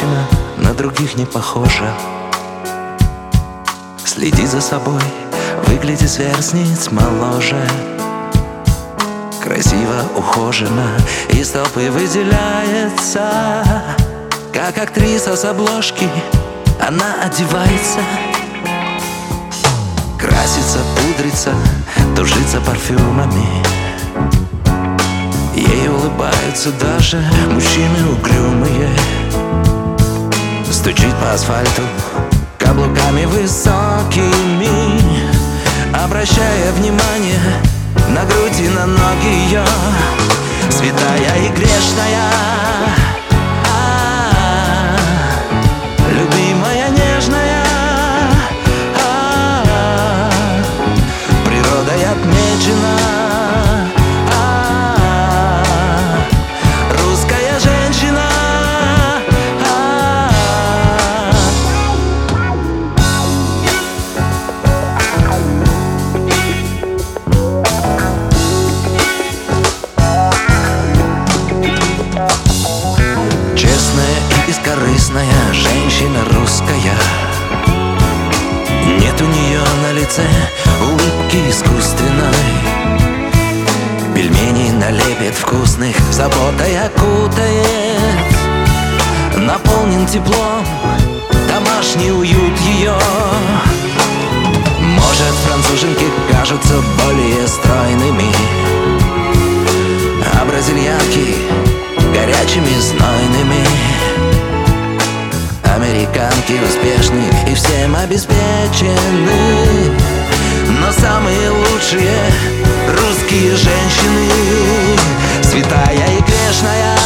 женщина на других не похожа. Следи за собой, выгляди сверстниц моложе. Красиво ухожена, из толпы выделяется. Как актриса с обложки она одевается. Красится, пудрится, тужится парфюмами. Ей улыбаются даже мужчины угрюмые. Стучит по асфальту каблуками высокими, обращая внимание на грудь и на ноги ее. Святая и грешная, любимая, нежная, природой отмечена. Русская женщина. Честная и бескорыстная женщина русская. Нет у нее на лице улыбки искусственной. Пельмени налепит вкусных, заботой окутает. Наполнен теплом домашний уют ее. Может, француженки кажутся более стройными, а бразильянки горячими, знойными. Американки успешны и всем обеспечены, но самые лучшие русские женщины. Святая и грешная,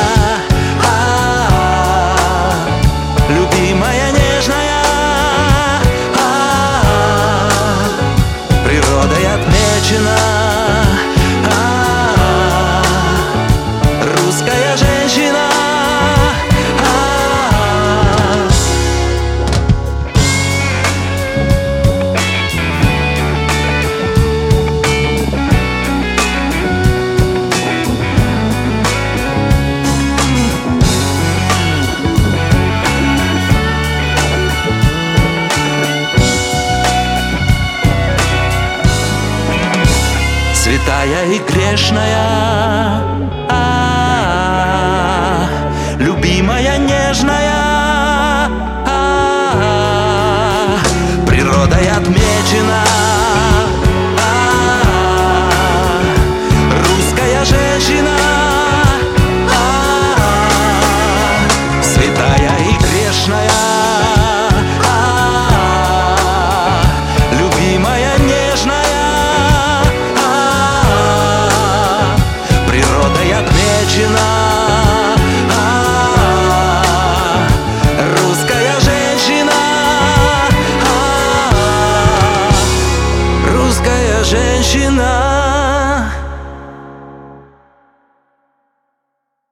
любимая, нежная, природой отмечена. Русская женщина. Святая и грешная, любимая, нежная, природой отмечена.